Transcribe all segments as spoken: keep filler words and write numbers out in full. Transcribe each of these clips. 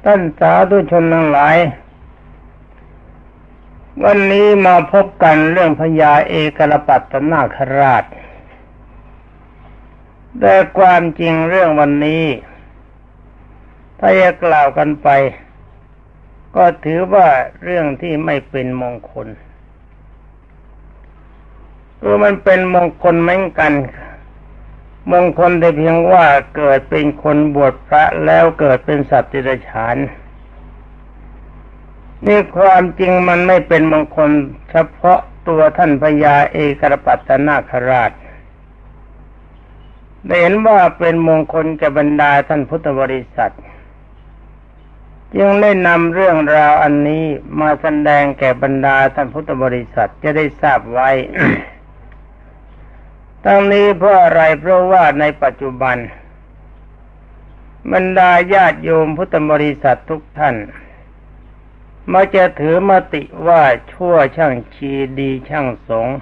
ท่านสาธุชนทั้งหลายวันนี้มาพบกันเรื่องพญาเอกรปัตตนาคราชแต่ความจริงเรื่องวันนี้ถ้าจะกล่าวกันไปก็ถือว่าเรื่องที่ไม่เป็นมงคลคือมันเป็นมงคลเหมือนกันมงคลแต่เพียงว่าเกิดเป็นคนบวชพระแล้วเกิดเป็นสัตว์เดรัจฉานนี่ความจริงมันไม่เป็นมงคลเฉพาะตัวท่านพญาเอกรปัตตนาคราชได้เห็นว่าเป็นมงคลแก่บรรดาท่านพุทธบริษัทจึงได้นำเรื่องราวอันนี้มาแสดงแก่บรรดาท่านพุทธบริษัทจะได้ทราบไว้ ทั้งนี้เพราะอะไรเพราะว่าในปัจจุบันบรรดาญาติโยมพุทธบริษัททุกท่านมาจะถือมติว่าชั่วช่างชีดีช่างสงฆ์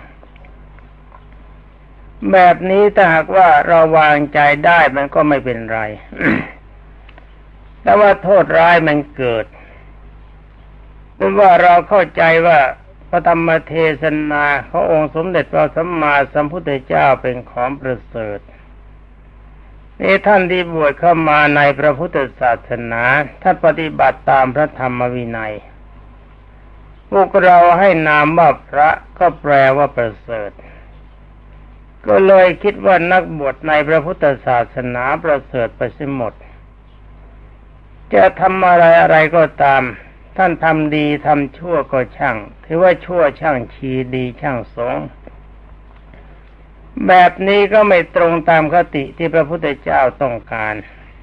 แบบนี้ถ้าหากว่าเราวางใจได้มันก็ไม่เป็นไร แต่ว่าโทษร้ายมันเกิดเพราะว่าเราเข้าใจว่าพระธรรมเทศนาขององค์สมเด็จพระสัมมาสัมพุทธเจ้าเป็นของประเสริฐนี่ท่านที่บวชเข้ามาในพระพุทธศาสนาท่านปฏิบัติตามพระธรรมวินัยพวกเราให้นามว่าพระก็แปลว่าประเสริฐก็เลยคิดว่านักบวชในพระพุทธศาสนาประเสริฐไปเสียหมดจะทำอะไรอะไรก็ตามท่านทำดีทำชั่วก็ช่างถือว่าชั่วช่างชีดีช่างสงฆ์แบบนี้ก็ไม่ตรงตามคติที่พระพุทธเจ้าต้องการ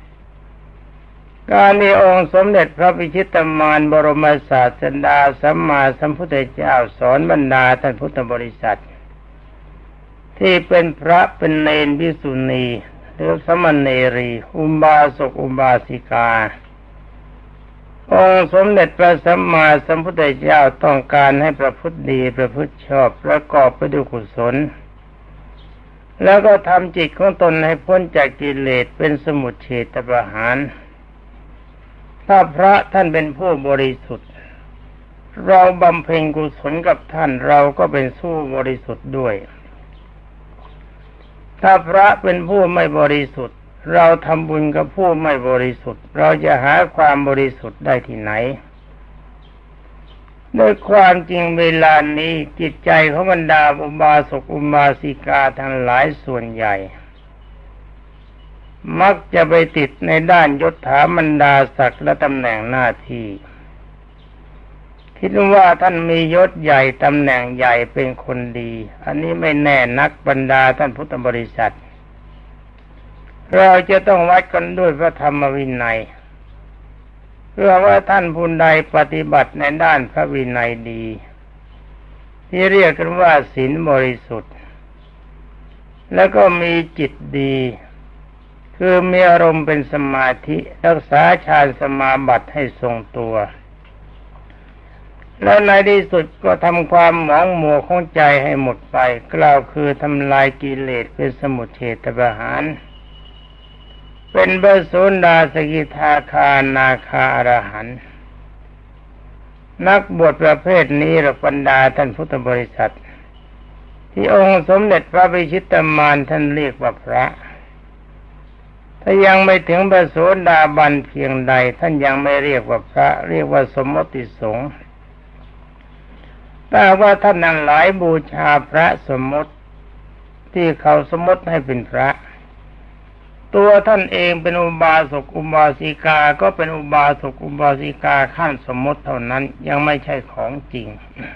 การที่องค์สมเด็จพระพิชิตมารบรมศาสดาสัมมาสัมพุทธเจ้าสอนบรรดาท่านพุทธบริษัทที่เป็นพระเป็นเณรภิกษุณีหรือสมณเณรีอุบาสกอุบาสิกาองค์สมเด็จพระสัมมาสัมพุทธเจ้าต้องการให้ประพฤติดีประพฤติชอบประกอบไปด้วยกุศลแล้วก็ทำจิตของตนให้พ้นจากกิเลสเป็นสมุจเฉทประหารถ้าพระท่านเป็นผู้บริสุทธิ์เราบำเพ็ญกุศลกับท่านเราก็เป็นสู้บริสุทธิ์ด้วยถ้าพระเป็นผู้ไม่บริสุทธิ์เราทำบุญกับผู้ไม่บริสุทธิ์เราจะหาความบริสุทธิ์ได้ที่ไหนด้วยความจริงเวลานี้จิตใจของบรรดาอุบาสกอุบาสิกาทั้งหลายส่วนใหญ่มักจะไปติดในด้านยศถาบรรดาศักดิ์และตำแหน่งหน้าที่คิดว่าท่านมียศใหญ่ตำแหน่งใหญ่เป็นคนดีอันนี้ไม่แน่นักบรรดาท่านพุทธบริษัทเราจะต้องวัดกันด้วยพระธรรมวินัยเพื่อว่าท่านผู้ใดปฏิบัติในด้านพระวินัยดีที่เรียกกันว่าศีลบริสุทธิ์แล้วก็มีจิตดีคือมีอารมณ์เป็นสมาธิรักษาฌานสมาบัติให้ทรงตัวแล้วในที่สุดก็ทำความหมองมัวของใจให้หมดไปกล่าวคือทำลายกิเลสเป็นสมุจเฉทประหารเป็นพระโสดาสกิทาคานาคาอรหันต์นักบวชประเภทนี้หรือบรรดาท่านพุทธบริษัทที่องค์สมเด็จพระพิชิตมารท่านเรียกว่าพระถ้ายังไม่ถึงพระโสดาบันเพียงใดท่านยังไม่เรียกว่าพระเรียกว่าสมมติสงฆ์แต่ว่าท่านนั้นหลายบูชาพระสมมติที่เขาสมมติให้เป็นพระตัวท่านเองเป็นอุบาสกอุบาสิกาก็เป็นอุบาสกอุบาสิกาขั้นสมมติเท่านั้นยังไม่ใช่ของจริง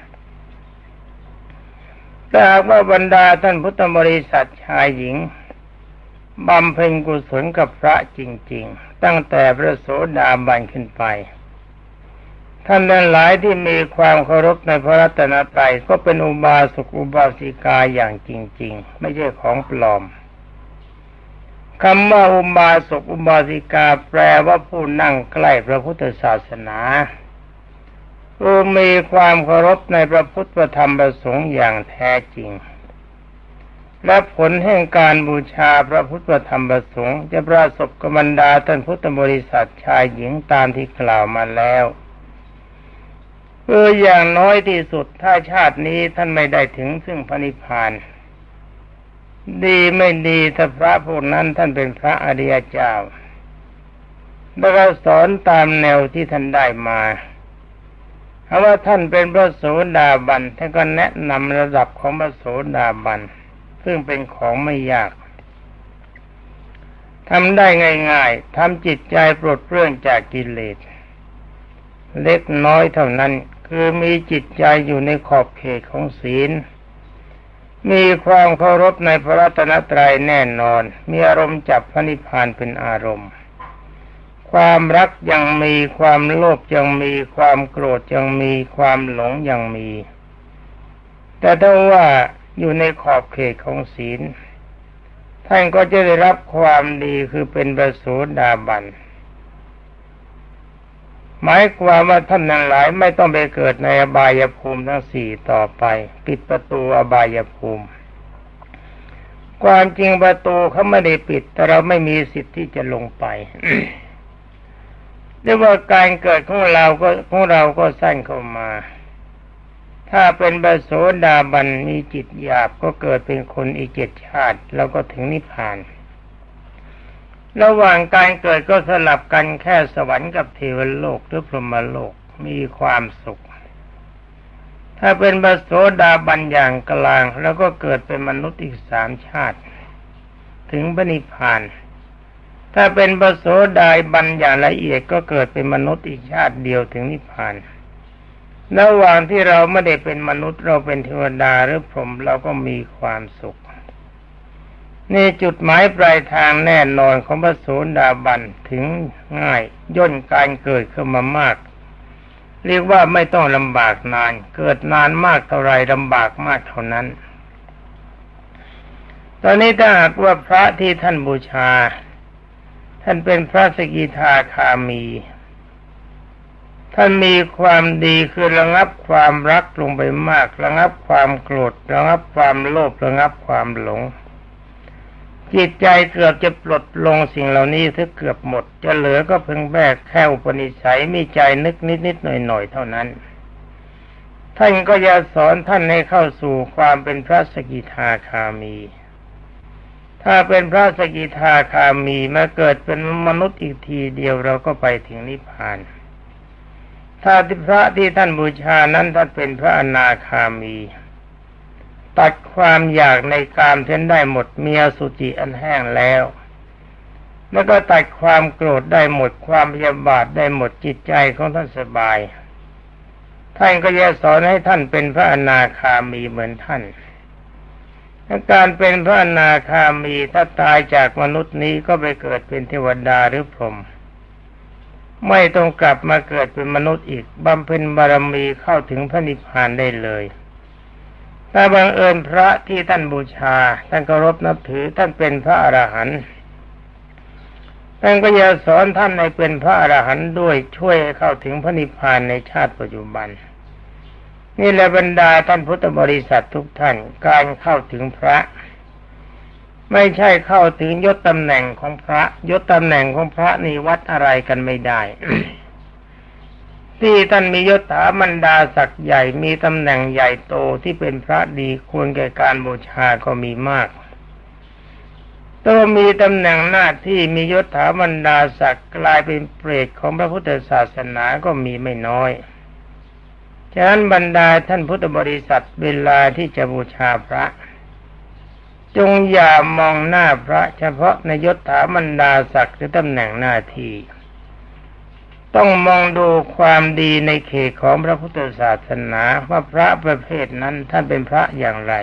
แต่หากว่าบรรดาท่านพุทธบริษัทชายหญิงบำเพ็ญกุศลกับพระจริงๆตั้งแต่พระโสดาบันขึ้นไปท่านนั้นหลายที่มีความเคารพในพระรัตนตรัยก็เป็นอุบาสกอุบาสิกาอย่างจริงๆไม่ใช่ของปลอมคำว่าอุบาสกอุบาสิกาแปลว่าผู้นั่งใกล้พระพุทธศาสนาผู้มีความเคารพในพระพุทธธรรมประสงค์อย่างแท้จริงและผลแห่งการบูชาพระพุทธธรรมประสงค์จะประสบกับบรรดาท่านพุทธบริษัทชายหญิงตามที่กล่าวมาแล้วเพื่ออย่างน้อยที่สุดถ้าชาตินี้ท่านไม่ได้ถึงซึ่งพระนิพพานดีไม่ดีถ้าพระพวกนั้นท่านเป็นพระอริยเจ้าแล้วก็สอนตามแนวที่ท่านได้มาเพราะว่าท่านเป็นพระโสดาบันท่านก็แนะนำระดับของพระโสดาบันซึ่งเป็นของไม่ยากทำได้ง่ายๆทำจิตใจปลดเปลื้องจากกิเลสเล็กน้อยเท่านั้นคือมีจิตใจอยู่ในขอบเขตของศีลมีความเคารพในพระรัตนตรัยแน่นอนมีอารมณ์จับพระนิพพานเป็นอารมณ์ความรักยังมีความโลภยังมีความโกรธยังมีความหลงยังมีแต่ถ้าว่าอยู่ในขอบเขตของศีลท่านก็จะได้รับความดีคือเป็นพระโสดาบันหมายความว่าท่านทั้งหลายไม่ต้องไปเกิดในอบายภูมิทั้งสี่ต่อไปปิดประตูอบายภูมิความจริงประตูเขาไม่ได้ปิดแต่เราไม่มีสิทธิ์ที่จะลงไป เรียกว่าการเกิดของเราก็ของเราก็สั้นเข้ามาถ้าเป็นพระโสดาบันมีจิตหยาบก็เกิดเป็นคนอีกเจ็ดชาติแล้วก็ถึงนิพพานระหว่างการเกิดก็สลับกันแค่สวรรค์กับเทวโลกหรือพรหมโลกมีความสุขถ้าเป็นพระโสดาบันอย่างกลางแล้วก็เกิดเป็นมนุษย์อีกสามชาติถึงพระนิพพานถ้าเป็นพระโสดาบันอย่างละเอียดก็เกิดเป็นมนุษย์อีกชาติเดียวถึงนิพพานระหว่างที่เราไม่ได้เป็นมนุษย์เราเป็นเทวดาหรือพรหมเราก็มีความสุขนี่จุดหมายปลายทางแน่นอนของพระโสดาบันถึงง่ายย่นการเกิดขึ้นมามากเรียกว่าไม่ต้องลำบากนานเกิดนานมากเท่าไรลำบากมากเท่านั้นตอนนี้ถ้าหากว่าพระที่ท่านบูชาท่านเป็นพระสกิทาคามีท่านมีความดีคือระงับความรักลงไปมากระงับความโกรธระงับความโลภระงับความหลงจิตใจเกือบจะปลดลงสิ่งเหล่านี้ถ้าเกือบหมดจะเหลือก็เพียงแค่แค่อุปนิสัยมีใจนึกนิดๆหน่อยๆเท่านั้นท่านก็จะสอนท่านให้เข้าสู่ความเป็นพระสกิทาคามีถ้าเป็นพระสกิทาคามีมาเกิดเป็นมนุษย์อีกทีเดียวเราก็ไปถึงนิพพานถ้าที่พระที่ท่านบูชานั้นท่านเป็นพระอนาคามีตัดความอยากในกามเส้นได้หมดมีอสุจิอันแห้งแล้วแล้วก็ตัดความโกรธได้หมดความพยาบาทได้หมดจิตใจของท่านสบายท่านก็จะสอนให้ท่านเป็นพระอนาคามีเหมือนท่านการเป็นพระอนาคามีถ้าตายจากมนุษย์นี้ก็ไปเกิดเป็นเทวดาหรือพรหมไม่ต้องกลับมาเกิดเป็นมนุษย์อีกบำเพ็ญบารมีเข้าถึงพระนิพพานได้เลยถ้าบังเอิญพระที่ท่านบูชาท่านเคารพนับถือท่านเป็นพระอรหันต์ท่านก็จะสอนท่านให้เป็นพระอรหันต์ด้วยช่วยให้เข้าถึงพระนิพพานในชาติปัจจุบันนี่แหละบรรดาท่านพุทธบริษัททุกท่านการเข้าถึงพระไม่ใช่เข้าถึงยศตำแหน่งของพระยศตำแหน่งของพระนี่วัดอะไรกันไม่ได้ ที่ท่านมียศถาบรรดาศักดิ์ใหญ่มีตำแหน่งใหญ่โตที่เป็นพระดีควรแก่การบูชาก็มีมากตัวมีตำแหน่งหน้าที่มียศถาบรรดาศักดิ์กลายเป็นเปรตของพระพุทธศาสนาก็มีไม่น้อยฉะนั้นบรรดาท่านพุทธบริษัทเวลาที่จะบูชาพระจงอย่ามองหน้าพระเฉพาะในยศถาบรรดาศักดิ์หรือตำแหน่งหน้าที่ต้องมองดูความดีในเขตของพระพุทธศาสนาว่าพระประเภทนั้นท่านเป็นพระอย่างไร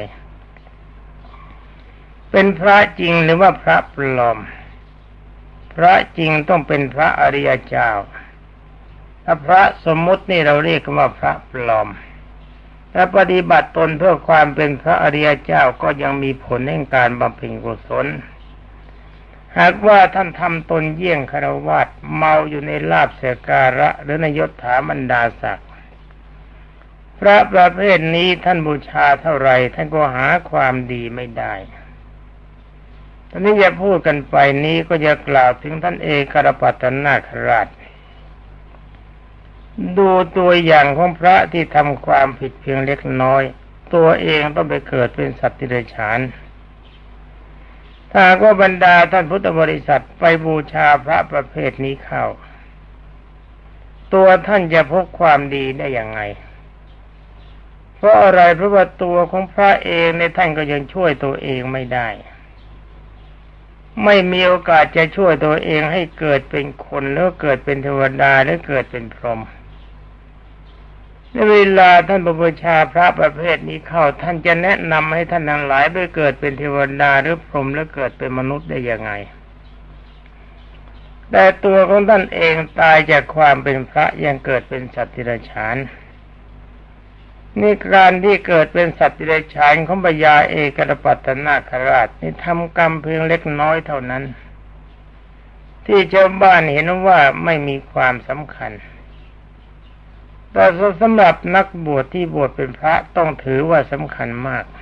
เป็นพระจริงหรือว่าพระปลอมพระจริงต้องเป็นพระอริยเจ้าถ้าพระสมมุตินี่เราเรียกว่าพระปลอมถ้าปฏิบัติตนเพื่อความเป็นพระอริยเจ้าก็ยังมีผลแห่งการบำเพ็ญกุศลหากว่าท่านทำตนเยี่ยงฆราวาสเมาอยู่ในลาภเสการะหรือในยศถาบรรดาศักดิ์พระประเภทนี้ท่านบูชาเท่าไรท่านก็หาความดีไม่ได้ตอนนี้จะพูดกันไปนี้ก็จะกล่าวถึงท่านเอกรปัตตนาคราชดูตัวอย่างของพระที่ทำความผิดเพียงเล็กน้อยตัวเองต้องไปเกิดเป็นสัตว์ดิเรกชันถ้าก็บรรดาท่านพุทธบริษัทไปบูชาพระประเภทนี้เข้าตัวท่านจะพบความดีได้อย่างไงเพราะอะไรเพราะว่าตัวของพระเองในท่านก็ยังช่วยตัวเองไม่ได้ไม่มีโอกาสจะช่วยตัวเองให้เกิดเป็นคนหรือเกิดเป็นเทวดาหรือเกิดเป็นพรหมในเวลาท่านบูชาพระประเภทนี้เข้าท่านจะแนะนำให้ท่านทั้งหลายไปเกิดเป็นเทวดาหรือพรหมหรือเกิดเป็นมนุษย์ได้ยังไงแต่ตัวของท่านเองตายจากความเป็นพระยังเกิดเป็นสัตว์ดิเรกชันนี่การที่เกิดเป็นสัตว์ดิเรกชันของพญาเอกรปัตตนาคราชนี่ทำกรรมเพียงเล็กน้อยเท่านั้นที่ชาวบ้านเห็นว่าไม่มีความสำคัญแต่สำหรับนักบวชที่บวชเป็นพระต้องถือว่าสำคัญมาก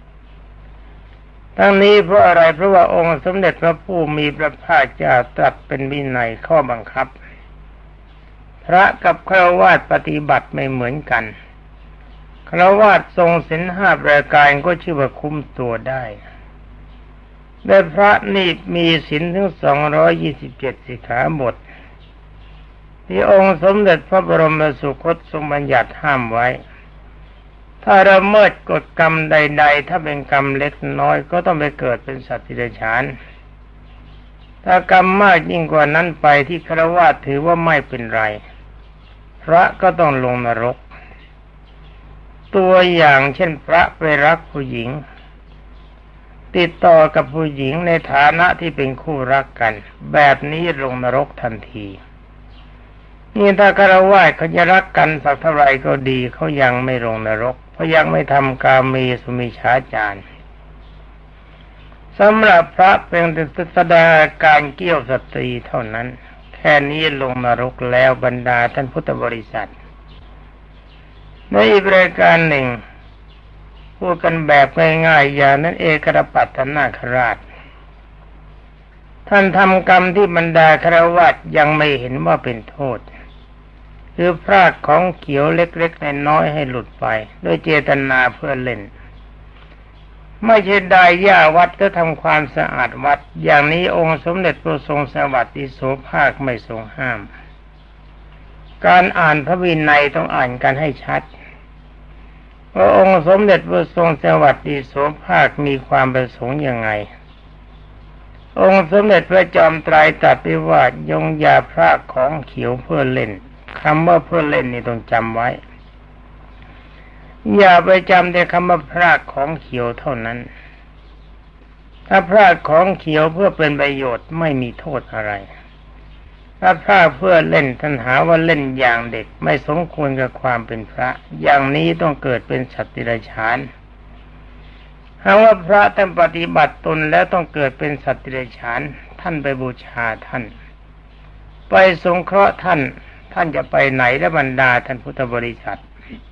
ทั้งนี้เพราะอะไรเพราะว่าองค์สมเด็จพระผู้มีพระภาคเจ้าตรัสเป็นวินัยข้อบังคับพระกับฆราวาสปฏิบัติไม่เหมือนกันฆราวาสทรงศีลห้าประการก็ชื่อว่าคุ้มตัวได้แต่พระนี่มีศีลถึงสองร้อยยี่สิบเจ็ดสิกขาบทที่องค์สมเด็จพระบรมสุคตทรงบัญญัติห้ามไว้ถ้าละเมิดกฎกรรมใดๆถ้าเป็นกรรมเล็กน้อยก็ต้องไปเกิดเป็นสัตว์ดิเรกชันถ้ากรรมมากยิ่งกว่านั้นไปที่ฆราวาสถือว่าไม่เป็นไรพระก็ต้องลงนรกตัวอย่างเช่นพระไปรักผู้หญิงติดต่อกับผู้หญิงในฐานะที่เป็นคู่รักกันแบบนี้ลงนรกทันทีนี่ถ้าฆราวาสเขาจะรักกันสักเท่าไรก็ดีเขายังไม่ลงนรกเพราะยังไม่ทำกาเมสุมิจฉาจารสำหรับพระเป็นแสดงการเกี่ยวสตรีเท่านั้นแค่นี้ลงนรกแล้วบรรดาท่านพุทธบริษัทในอีกรายการหนึ่งพูดกันแบบง่ายๆอย่างนั้นเอกรปัตตนาคราชท่านทำกรรมที่บรรดาฆราวาสยังไม่เห็นว่าเป็นโทษคือพรากของเขียวเล็กๆน้อยๆให้หลุดไปด้วยเจตนาเพื่อเล่นไม่ใช่ได้หญ้าวัดก็ทำความสะอาดวัดอย่างนี้องค์สมเด็จพระทรงสวัสดิโสภาคไม่ทรงห้ามการอ่านพระวินัยต้องอ่านกันให้ชัดพระองค์สมเด็จพระทรงสวัสดิโสภาคมีความประสงค์ยังไงองค์สมเด็จพระจอมไตรตรัสไว้ว่ายงอย่าพรากของเขียวเพื่อเล่นคำว่าเพื่อเล่นนี่ต้องจำไว้อย่าไปจำแต่คำว่าพรากของเขียวเท่านั้นถ้าพรากของเขียวเพื่อเป็นประโยชน์ไม่มีโทษอะไรถ้าพรากเพื่อเล่นท่านหาว่าเล่นอย่างเด็กไม่สมควรกับความเป็นพระอย่างนี้ต้องเกิดเป็นสัตว์ดิเรกชันหากว่าพระท่านปฏิบัติตนแล้วต้องเกิดเป็นสัตว์ดิเรกชันท่านไปบูชาท่านไปสงเคราะห์ท่านท่านจะไปไหนและบรรดาท่านพุทธบริษัท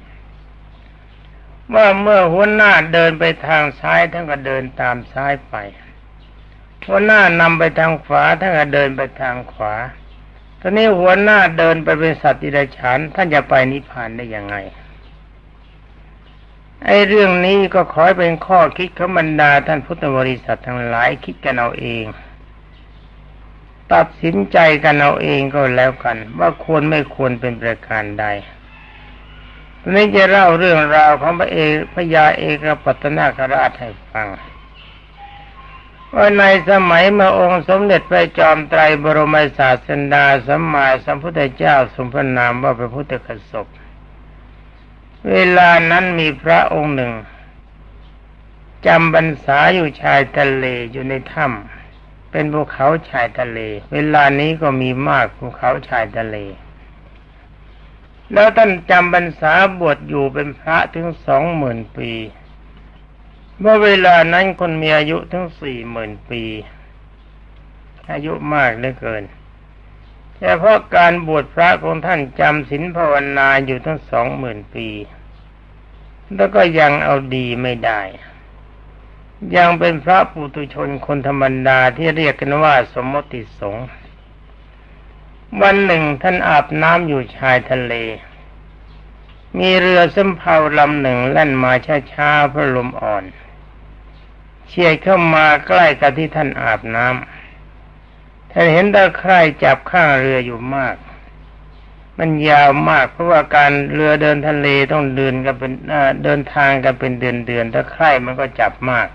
ว่าเมื่อหัวหน้าเดินไปทางซ้ายท่านก็เดินตามซ้ายไปหัวหน้านำไปทางขวาท่านก็เดินไปทางขวาตอนนี้หัวหน้าเดินไปเป็นสัตว์ดิเรกชันท่านจะไปนิพพานได้ยังไงไอ้เรื่องนี้ก็ขอให้เป็นข้อคิดของบรรดาท่านพุทธบริษัททั้งหลายคิดกันเอาเองตัดสินใจกันเอาเองก็แล้วกันว่าควรไม่ควรเป็นประการใดตอนนี้จะเล่าเรื่องราวของพระเอกพระยาเอกปัตตนาคราชให้ฟังว่าในสมัยเมื่อองค์สมเด็จพระจอมไตรบรมศาสดาสัมมาสัมพุทธเจ้าทรงพระนามว่าพระพุทธคสปเวลานั้นมีพระองค์หนึ่งจำพรรษาอยู่ชายทะเลอยู่ในถ้ำเป็นภูเขาชายทะเลเวลานี้ก็มีมากภูเขาชายทะเลแล้วท่านจำพรรษาบวชอยู่เป็นพระถึงสองหมื่นปีเมื่อเวลานั้นคนมีอายุถึงสี่หมื่นปีอายุมากเหลือเกินเฉพาะการบวชพระของท่านจำศีลภาวนาอยู่ทั้งสองหมื่นปีแล้วก็ยังเอาดีไม่ได้ยังเป็นพระปุถุชนคนธรรมดาที่เรียกกันว่าสมมติสงฆ์วันหนึ่งท่านอาบน้ำอยู่ชายทะเลมีเรือสำเภาลำหนึ่งแล่นมาช้าๆเพราะลมอ่อนเฉียดเข้ามาใกล้กับที่ท่านอาบน้ำท่านเห็นตะไคร่จับข้างเรืออยู่มากมันยาวมากเพราะว่าการเรือเดินทะเลต้องเดินกันเป็นเดินทางกันเป็นเดือนๆตะไคร่มันก็จับมาก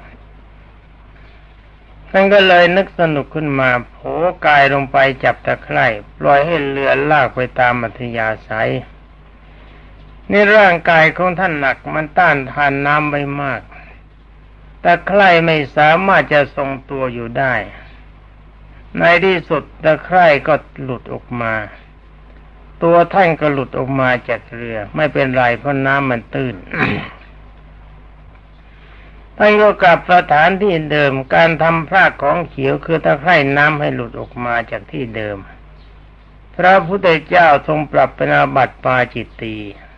ท่านก็เลยนึกสนุกขึ้นมาโผกายลงไปจับตะไคร่ปล่อยให้เรือลากไปตามอัธยาศัยนี่ร่างกายของท่านหนักมันต้านทานน้ำไม่มากตะไคร่ไม่สามารถจะทรงตัวอยู่ได้ในที่สุดตะไคร่ก็หลุดออกมาตัวท่านก็หลุดออกมาจากเรือไม่เป็นไรเพราะน้ำมันตื้น ท่านก็กลับสถานที่เดิมการทำพรากของเขียวคือตะไคร่น้ำให้หลุดออกมาจากที่เดิมพระพุทธเจ้าทรงปรับเป็นอาบัติปาจิตตี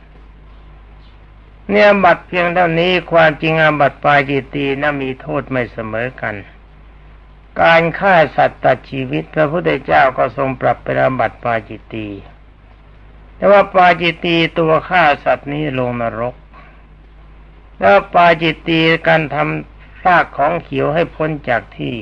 เนี่ยอาบัติเพียงเท่านี้ความจริงอาบัติปาจิตตีน่ะมีโทษไม่เสมอกันการฆ่าสัตว์ตัดชีวิตพระพุทธเจ้าก็ทรงปรับเป็นอาบัติปาจิตตีแต่ว่าปาจิตตีตัวฆ่าสัตว์นี้ลงนรกแล้วปาจิตตีการทำพรากของเขียวให้พ้นจากที่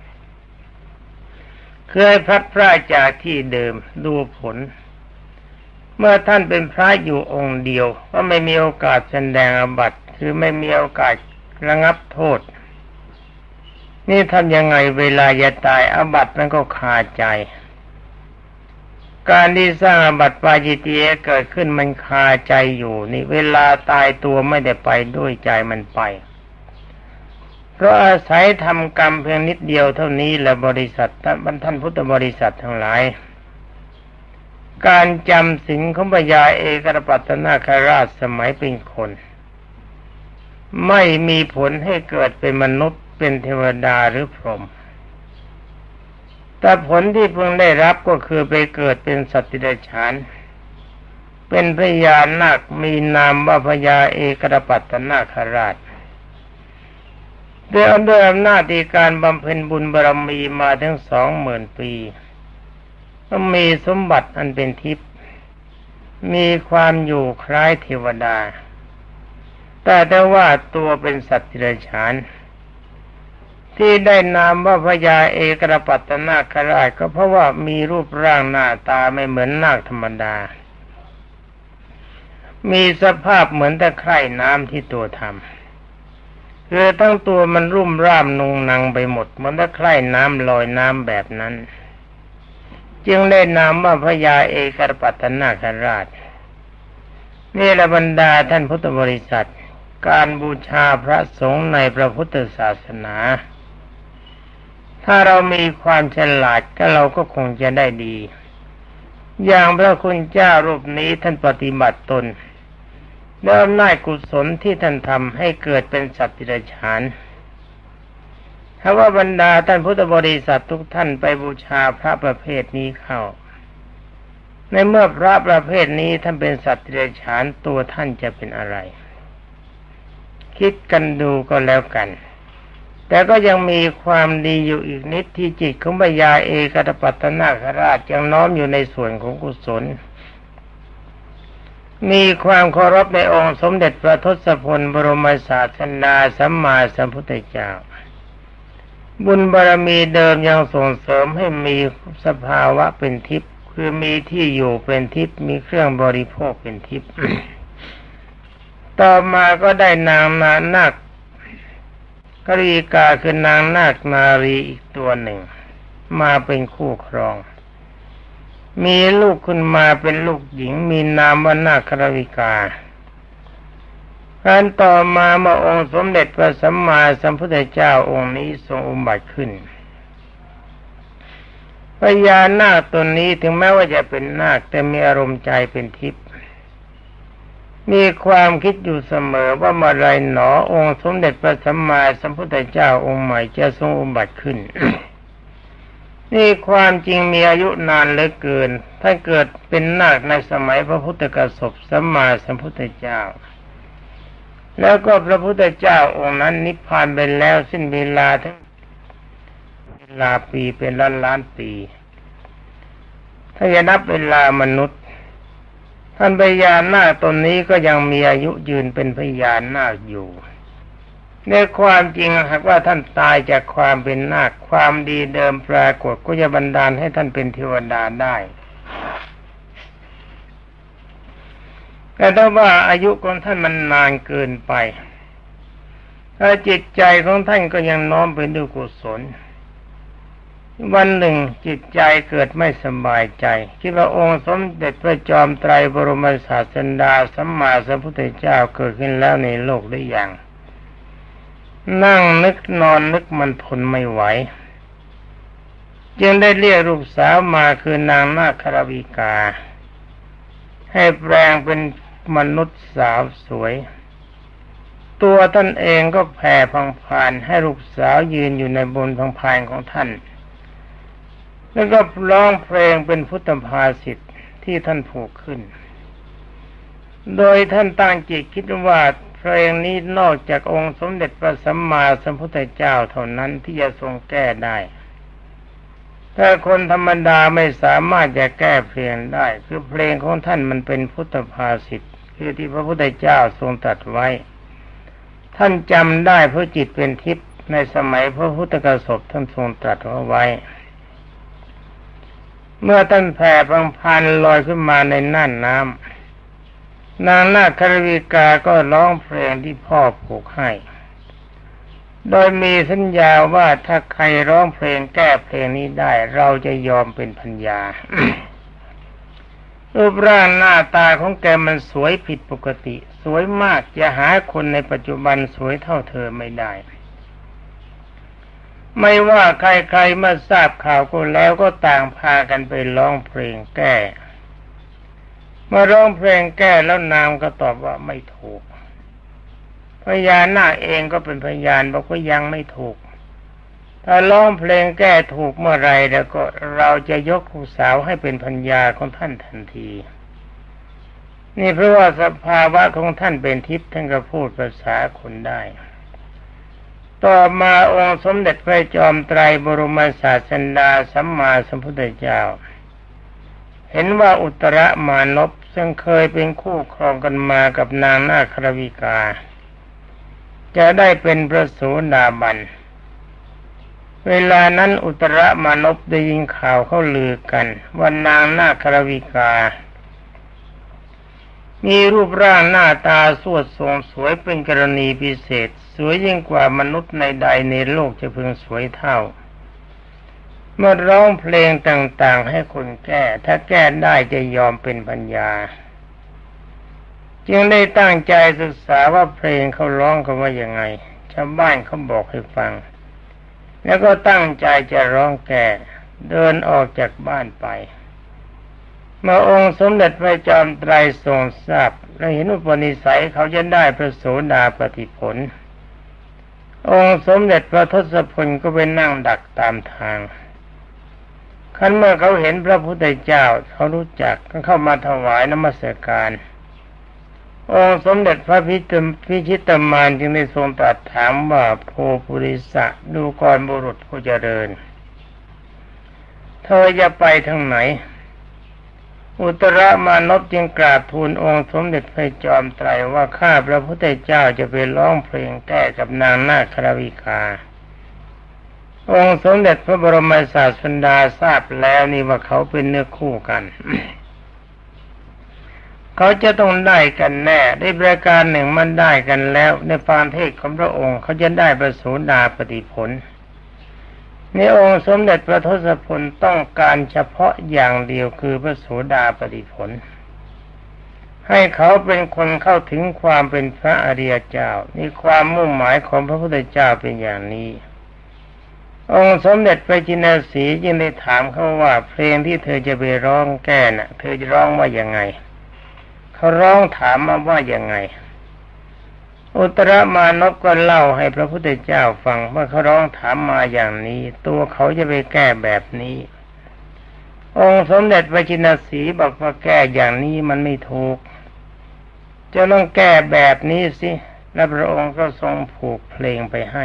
คือให้พลัดพรากจากที่เดิมดูผลเมื่อท่านเป็นพระอยู่องค์เดียวก็ไม่มีโอกาสแสดงอาบัติคือไม่มีโอกาสระงับโทษนี่ทำยังไงเวลาจะตายอาบัติมันก็คาใจการที่สร้างอาบัติปาจิตตีเกิดขึ้นมันคาใจอยู่นี่เวลาตายตัวไม่ได้ไปด้วยใจมันไปเพราะอาศัยทำกรรมเพียงนิดเดียวเท่านี้แหละบริษัทท่านพุทธบริษัททั้งหลายการจำศีลของพญาเอกปัตตนาคราชสมัยเป็นคนไม่มีผลให้เกิดเป็นมนุษย์เป็นเทวดาหรือพรหมแต่ผลที่พึงได้รับก็คือไปเกิดเป็นสัตว์เดรัจฉานเป็นพญานาคมีนามว่าพญาเอกปัตตนาคราชด้วยอำนาจที่การบำเพ็ญบุญบารมีมาถึงสองหมื่นปีก็มีสมบัติอันเป็นทิพย์มีความอยู่คล้ายเทวดาแต่แต่ว่าตัวเป็นสัตว์เดรัจฉานที่ได้นามว่าพญาเอกปัตตนาคราชก็เพราะว่ามีรูปร่างหน้าตาไม่เหมือนนาคธรรมดามีสภาพเหมือนตะไคร่น้ำที่ตัวทำคือทั้งตัวมันรุ่มร่ามนุงนังไปหมดเหมือนตะไคร่น้ำลอยน้ำแบบนั้นจึงได้นามว่าพญาเอกปัตตนาคราชนี่แหละบรรดาท่านพุทธบริษัทการบูชาพระสงฆ์ในพระพุทธศาสนาถ้าเรามีความฉลาดก็เราก็คงจะได้ดีอย่างพระคุณเจ้ารูปนี้ท่านปฏิบัติตนแล้วอำนาจกุศลที่ท่านทำให้เกิดเป็นสัตว์เดรัจฉานถ้าว่าบรรดาท่านพุทธบริษัททุกท่านไปบูชาพระประเภทนี้เข้าในเมื่อพระประเภทนี้ท่านเป็นสัตว์เดรัจฉานตัวท่านจะเป็นอะไรคิดกันดูก็แล้วกันแต่ก็ยังมีความดีอยู่อีกนิดที่จิตของพญาเอกปัตตนาคราชยังน้อมอยู่ในส่วนของกุศลมีความเคารพในองค์สมเด็จพระทศพลบรมศาสดาสัมมาสัมพุทธเจ้าบุญบารมีเดิมยังส่งเสริมให้มีสภาวะเป็นทิพย์คือมีที่อยู่เป็นทิพย์มีเครื่องบริโภคเป็นทิพย์ ต่อมาก็ได้นางนานาคกรีกาคือนางนาคนารีอีกตัวหนึ่งมาเป็นคู่ครองมีลูกขึ้นมาเป็นลูกหญิงมีนามว่านาคราวิกาการต่อมาเมื่อองค์สมเด็จพระสัมมาสัมพุทธเจ้าองค์นี้ทรงอุบัติขึ้นพญานาคตัวนี้ถึงแม้ว่าจะเป็นนาคแต่มีอารมณ์ใจเป็นทิพย์มีความคิดอยู่เสมอว่าเมื่อไรหนอองค์สมเด็จพระสัมมาสัมพุทธเจ้าองค์ใหม่จะทรงอุบัติขึ้น นี่ความจริงมีอายุนานเหลือเกินถ้าเกิดเป็นนาคในสมัยพระพุทธกสพสัมมาสัมพุทธเจ้าแล้วก็พระพุทธเจ้าองค์นั้นนิพพานไปแล้วสิ้นเวลาทั้งเวลาปีเป็นล้านล้านปีถ้าจะนับเวลามนุษย์ท่านพญานาคตนนี้ก็ยังมีอายุยืนเป็นพญานาคอยู่ในความจริงหากว่าท่านตายจากความเป็นนาคความดีเดิมปรากฏก็จะบันดาลให้ท่านเป็นเทวดาได้แต่ถ้าว่าอายุของท่านมันนานเกินไปถ้าจิตใจของท่านก็ยังน้อมไปด้วยกุศลวันหนึ่งจิตใจเกิดไม่สบายใจคิดว่าองค์สมเด็จพระจอมไตรบรมศาสดาสัมมาสัมพุทธเจ้าเกิดขึ้นแล้วในโลกหรือยังนั่งนึกนอนนึกมันทนไม่ไหวจึงได้เรียกลูกสาวมาคือนางนาคราวิกาให้แปลงเป็นมนุษย์สาวสวยตัวท่านเองก็แผ่พังพานให้ลูกสาวยืนอยู่ในบนพังพานของท่านแล้วก็ร้องเพลงเป็นพุทธภาษิตที่ท่านผูกขึ้นโดยท่านตั้งจิตคิดว่าเพลงนี้นอกจากองค์สมเด็จพระสัมมาสัมพุทธเจ้าเท่านั้นที่จะทรงแก้ได้ถ้าคนธรรมดาไม่สามารถจะแก้เพลงได้คือเพลงของท่านมันเป็นพุทธภาษิตคือที่พระพุทธเจ้าทรงตรัสไว้ท่านจำได้เพราะจิตเป็นทิพย์ในสมัยพระพุทธกสพท่านทรงตรัสเอาไว้เมื่อท่านแผ่พังพานลอยขึ้นมาในน่านน้ำนางนาคราวิกาก็ร้องเพลงที่พ่อผูกให้โดยมีสัญญาว่าถ้าใครร้องเพลงแก้เพลงนี้ได้เราจะยอมเป็นพัญญา รูปร่างหน้าตาของแกมันสวยผิดปกติสวยมากจะหาคนในปัจจุบันสวยเท่าเธอไม่ได้ไม่ว่าใครๆมาทราบข่าวก็แล้วก็ต่างพากันไปร้องเพลงแก้มาร้องเพลงแก้แล้วนางก็ตอบว่าไม่ถูกพญานาคเองก็เป็นพยานบอกว่ายังไม่ถูกถ้าร้องเพลงแก้ถูกเมื่อไรแล้วก็เราจะยกผู้สาวให้เป็นพัญญาของท่านทันทีนี่เพราะว่าสภาวะของท่านเป็นทิพย์ท่านก็พูดภาษาคนได้ต่อมาองค์สมเด็จพระจอมไตรบรมศาสดาสัมมาสัมพุทธเจ้าเห็นว่าอุตรมานพซึ่งเคยเป็นคู่ครองกันมากับนางนาคราวิกาจะได้เป็นพระโสดาบันเวลานั้นอุตรมานพได้ยินข่าวเขาลือกันว่านางนาคราวิกามีรูปร่างหน้าตาสวดทรงสวยเป็นกรณีพิเศษสวยยิ่งกว่ามนุษย์ในใดในโลกจะพึงสวยเท่าเมื่อร้องเพลงต่างๆให้คนแก้ถ้าแก้ได้จะยอมเป็นปัญญาจึงได้ตั้งใจศึกษาว่าเพลงเขาร้องกันว่ายังไงชาวบ้านเขาบอกให้ฟังแล้วก็ตั้งใจจะร้องแก้เดินออกจากบ้านไปเมื่อองค์สมเด็จพระจอมไตรทรงทราบและเห็นอุปนิสัยเขาจะได้พระโสดาปัตติผลองค์สมเด็จพระทศพลก็ไปนั่งดักตามทางคันเมื่อเขาเห็นพระพุทธเจ้าเขารู้จักก็เข้ามาถวายนมัสการองค์สมเด็จพระพิชิตมารจึงได้ทรงตรัสถามว่าโพปุริสะดูกรบุรุษผู้เจริญเธอจะไปทางไหนอุตรมานพจึงกราบทูลองค์สมเด็จพระจอมไตรว่าข้าพระพุทธเจ้าจะไปร้องเพลงแก้กับนางนาคราวิกาองค์สมเด็จพระบรมศาสดาทราบแล้วนี่ว่าเขาเป็นเนื้อคู่กัน เขาจะต้องได้กันแน่ได้ประการหนึ่งมันได้กันแล้วในฟังเทศของพระองค์เขาจะได้พระโสดาปัตติผลในองค์สมเด็จพระทศพลต้องการเฉพาะอย่างเดียวคือพระโสดาปัตติผลให้เขาเป็นคนเข้าถึงความเป็นพระอริยเจ้านี่ความมุ่งหมายของพระพุทธเจ้าเป็นอย่างนี้องค์สมเด็จพระจินสีจึงได้ถามเขาว่าเพลงที่เธอจะไปร้องแก้น่ะเธอจะร้องว่ายังไงเขาร้องถามมาว่ายังไงอุตรมานพก็เล่าให้พระพุทธเจ้าฟังว่าเขาร้องถามมาอย่างนี้ตัวเขาจะไปแก้แบบนี้องค์สมเด็จพระจินสีบอกว่าแก้อย่างนี้มันไม่ถูกจะต้องแก้แบบนี้สิและพระองค์ก็ทรงผูกเพลงไปให้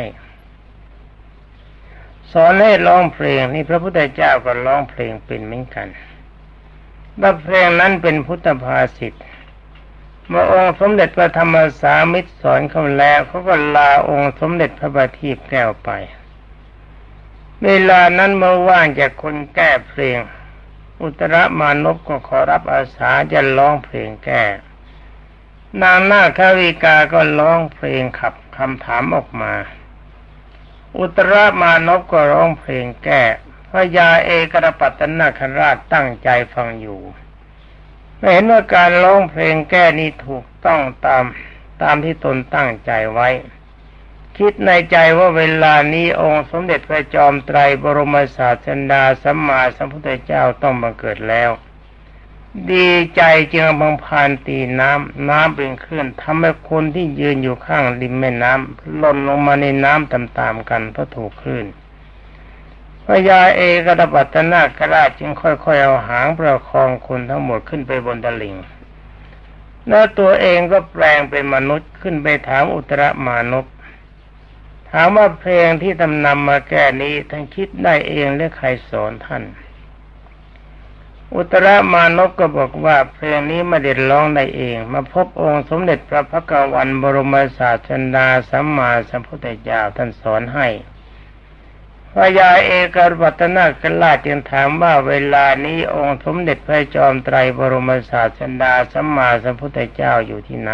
สอนให้ร้องเพลงนี่พระพุทธเจ้าก็ร้องเพลงเป็นเหมือนกันและเพลงนั้นเป็นพุทธภาษิตเมื่อองค์สมเด็จพระธรรมสามิตรสอนเขาแล้วเขาก็ลาองค์สมเด็จพระบัณฑิตแก้วไปเวลานั้นเมื่อว่างจากคนแก้เพลงอุตรมานพก็ขอรับอาสาจะร้องเพลงแก้นางนาควิกาก็ร้องเพลงขับคำถามออกมาอุตรมานพก็ร้องเพลงแก้พระยาเอกรปัตตนาคราชตั้งใจฟังอยู่เห็นว่าการร้องเพลงแก้นี้ถูกต้องตามตามที่ตนตั้งใจไว้คิดในใจว่าเวลานี้องค์สมเด็จพระจอมไตรบรมศาสดาสัมมาสัมพุทธเจ้าต้องบังเกิดแล้วดีใจจึงบังพานตีน้ำน้ำเป็นคลื่นทำให้คนที่ยืนอยู่ข้างริมแม่น้ำหล่นลงมาในน้ำตามๆกันเพราะถูกคลื่นพระยาเอกรปัตตนาคราชจึงค่อยๆเอาหางประคองคนทั้งหมดขึ้นไปบนตลิ่งแล้วตัวเองก็แปลงเป็นมนุษย์ขึ้นไปถามอุตรมานพถามว่าเพลงที่ทำนำมาแก้นี้ท่านคิดได้เองหรือใครสอนท่านอุตรมานพก็บอกว่าเพลงนี้ไม่ได้ร้องได้เองมาพบองค์สมเด็จพระพักตร์บรมศาสดาสัมมาสัมพุทธเจ้าท่านสอนให้พระยาเอกรปัตตนาคราชจึงถามว่าเวลานี้องค์สมเด็จพระจอมไตรบรมศาสดาสัมมาสัมพุทธเจ้าอยู่ที่ไหน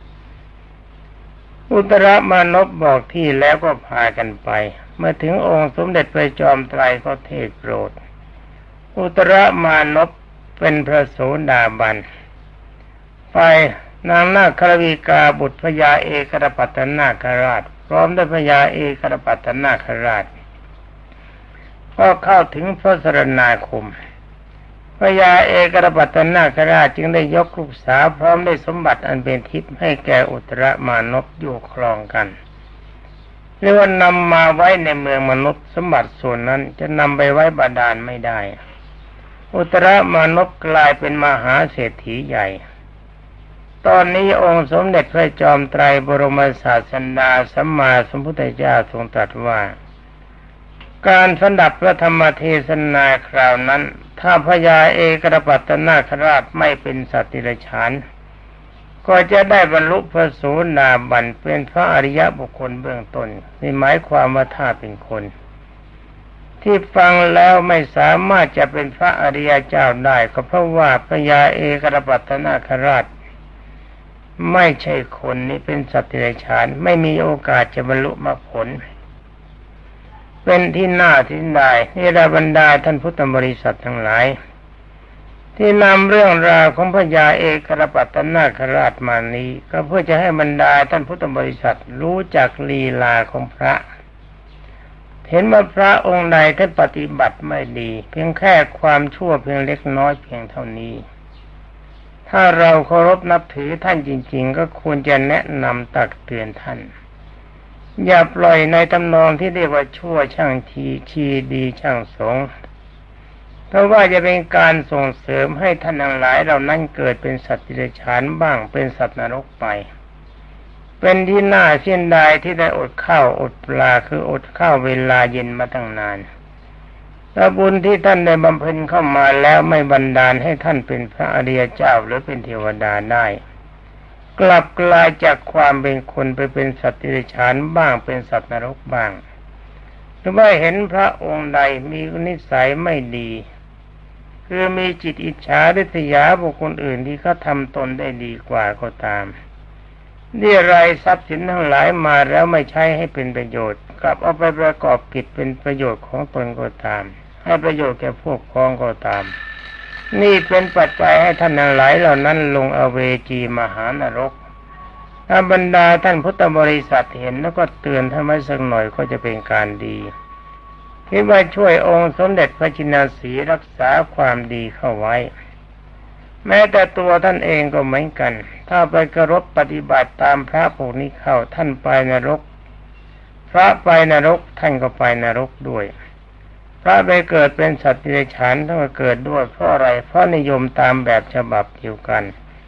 อุตรมานพบอกที่แล้วก็พากันไปเมื่อถึงองค์สมเด็จพระจอมไตรก็เทศโปรดอุตรมานพเป็นพระโสดาบันไปนางนาควิกาบุตรพระยาเอกรปัตตนาคราชพร้อมด้วยพระยาเอกรปัตตนาคราชก็เข้าถึงพระสรณาคมพระยาเอกรปัตตนาคราชจึงได้ยกลูกสาวพร้อมด้วยสมบัติอันเป็นทิพย์ให้แก่อุตรมานพอยู่ครองกันเรียกว่านำมาไว้ในเมืองมนุษย์สมบัติส่วนนั้นจะนำไปไว้บาดาลไม่ได้อุตรมานพกลายเป็นมหาเศรษฐีใหญ่ตอนนี้องค์สมเด็จพระจอมไตรบรมศาสดาสัมมาสัมพุทธเจ้าทรงตรัสว่าการสดับพระธรรมเทศนาคราวนั้นถ้าพระยาเอกรปัตตนาคราชไม่เป็นสัตว์ดิเรกชันก็จะได้บรรลุพระโสดาบันเป็นพระอริยบุคคลเบื้องต้นนี่หมายความว่าถ้าเป็นคนที่ฟังแล้วไม่สามารถจะเป็นพระอริยเจ้าได้ก็เพราะว่าพระยาเอกรปัตตนาคราชไม่ใช่คนนี่เป็นสัตว์ดิเรกชันไม่มีโอกาสจะบรรลุมรรคผลเป็นที่น่าที่ได้ที่ได้บรรดาท่านพุทธบริษัททั้งหลายที่นำเรื่องราวของพระยาเอกรปัตตนาคราชมานี้ก็เพื่อจะให้บรรดาท่านพุทธบริษัทรู้จักลีลาของพระเห็นว่าพระองค์ใดท่านปฏิบัติไม่ดีเพียงแค่ความชั่วเพียงเล็กน้อยเพียงเท่านี้ถ้าเราเคารพนับถือท่านจริงๆก็ควรจะแนะนำตักเตือนท่านอย่าปล่อยในตำนองที่เรียกว่าชั่วช่างทีชีดีช่างสงเพราะว่าจะเป็นการส่งเสริมให้ท่านทั้งหลายเหล่านั้นเกิดเป็นสัตว์ดิเรกชันบ้างเป็นสัตว์นรกไปเป็นที่น่าเสียดายที่ได้อดข้าวอดปลาคืออดข้าวเวลาเย็นมาตั้งนานและบุญที่ท่านได้บำเพ็ญเข้ามาแล้วไม่บันดาลให้ท่านเป็นพระอริยเจ้าหรือเป็นเทวดาได้กลับกลายจากความเป็นคนไปเป็นสัตว์ดิเรกชันบ้างเป็นสัตว์นรกบ้างหรือว่าเห็นพระองค์ใดมีนิสัยไม่ดีคือมีจิตอิจฉาริษยาบุคคลอื่นที่เขาทำตนได้ดีกว่าก็ตามเรียรายทรัพย์สินทั้งหลายมาแล้วไม่ใช้ให้เป็นประโยชน์กลับเอาไปประกอบกิจเป็นประโยชน์ของตนก็ตามให้ประโยชน์แก่พวกพ้องก็ตามนี่เป็นปัจจัยให้ท่านทั้งหลายเหล่านั้นลงอเวจีมหานรกถ้าบรรดาท่านพุทธบริษัทเห็นแล้วก็เตือนท่านไว้สักหน่อยก็จะเป็นการดีคิดว่าช่วยองค์สมเด็จพระจินสีห์รักษาความดีเข้าไว้แม้แต่ตัวท่านเองก็เหมือนกันถ้าไปเคารพปฏิบัติตามพระพวกนี้เข้าท่านไปนรกพระไปนรกท่านก็ไปนรกด้วยพระไปเกิดเป็นสัตว์ดิเรกชันท่านก็เกิดด้วยเพราะอะไรเพราะนิยมตามแบบฉบับเดียวกัน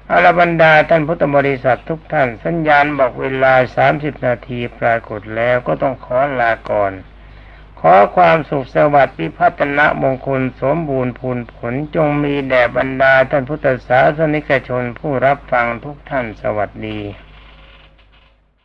อรบรรดาท่านพุทธบริษัททุกท่านสัญญาณบอกเวลาสามสิบนาทีปรากฏแล้วก็ต้องขอลาก่อนขอความสุขสวัสดิ์พิพัฒนมงคลสมบูรณ์พูนผลจงมีแด่บรรดาท่านพุทธศาสนิกชนผู้รับฟังทุกท่านสวัสดี